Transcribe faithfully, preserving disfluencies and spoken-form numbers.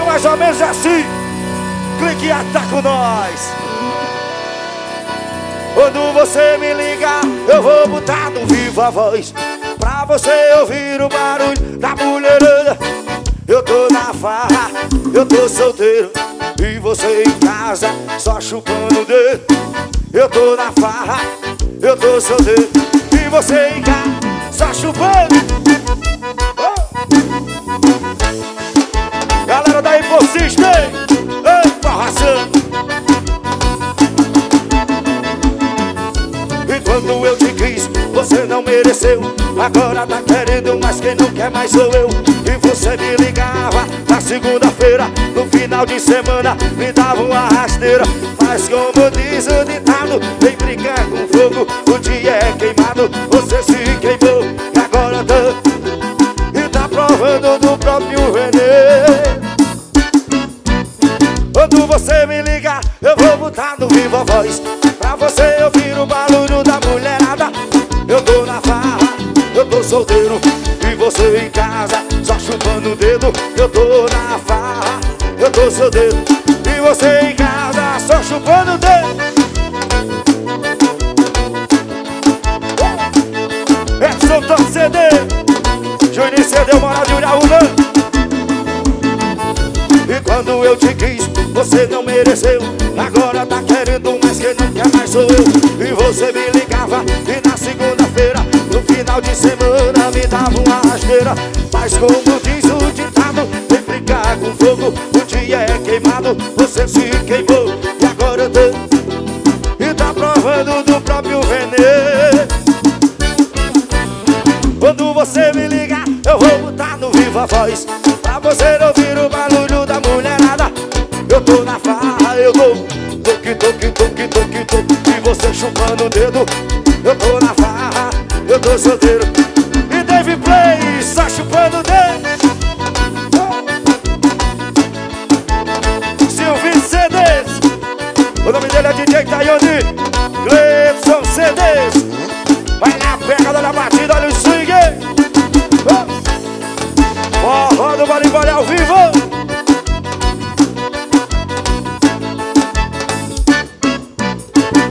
mais ou menos assim. Clique e tá com nós. Quando você me ligar, eu vou botar no viva voz, pra você ouvir o barulho da mulherada. Eu tô na farra, eu tô solteiro, e você em casa, só chupando o dedo. Eu tô na farra, eu tô solteiro, e você em casa, só chupando. Oh. Galera da Impossiste, ei, farraçando. E quando eu te quis, você não mereceu. Agora tá querendo, mas quem não quer mais sou eu. E você me ligava na segunda-feira, no final de semana me dava uma rasteira. Mas como diz o ditado, vem brincar com fogo, o dia é queimado. Você se queimou e agora tá, e tá provando do próprio veneno. Quando você me ligar, eu vou botar no viva voz, pra você ouvir o barulho da mulherada. Eu tô na farra, eu tô solteiro, e você em casa, só chupando o dedo. Eu tô na farra, eu tô solteiro, e você em casa, só chupando o dedo. Edson Tom C D, Juninho C D, Moral de Uraúna. E quando eu te quis, você não mereceu. Agora tá querendo, mas quem não quer mais sou eu. E você me ligava, e na segunda-feira, no final de semana, me dava uma rasteira. Mas como diz o ditado, vem brincar com fogo, o dia é queimado. Você se queimou e agora eu tô, e tá provando do próprio veneno. Quando você me ligar, eu vou botar no viva voz, pra você ouvir o barulho da mulherada. Eu tô na farra, eu tô toque, toque, toque, toque, toque, e você chupando o dedo. Eu tô na farra, eu tô solteiro, e Dave Play, só chupando o dedo. Silvio C Ds, o nome dele é D J Tayoni, Gleidson C Ds. Vai na pegada da batida, olha o swing. Forró do Barimbole ao vivo.